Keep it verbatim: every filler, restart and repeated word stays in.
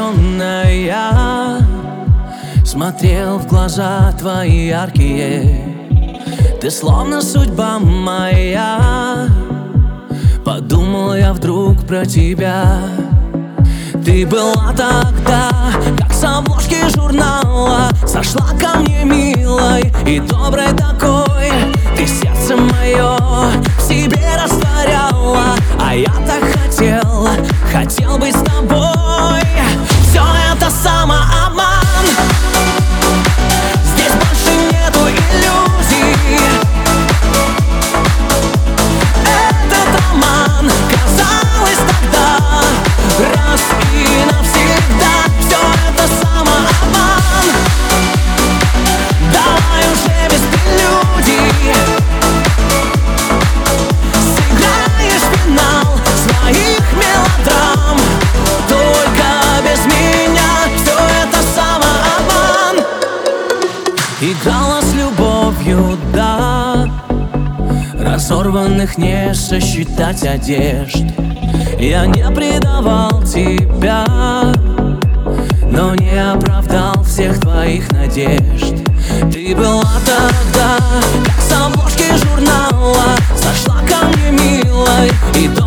влюбленная, смотрел в глаза твои яркие. Ты словно судьба моя. Подумал я вдруг про тебя. Ты была тогда, как с обложки журнала. Сошла ко мне милой и доброй такой. Ты сердце мое в себе растворяла. А я так хотел, хотел быть с тобой. Все это самообман. Здесь больше нету иллюзий. Этот роман, казалось тогда, раз и навсегда. Все это самообман. Давай уже без прелюдий. Сыграешь финал своих мелодрам. Только без меня. Все это самообман. Играла с любовью, да. Разорванных не сосчитать одежд. Я не предавал тебя, но не оправдал всех твоих надежд. Ты была тогда, как с обложки журнала. Сошла ко мне милой и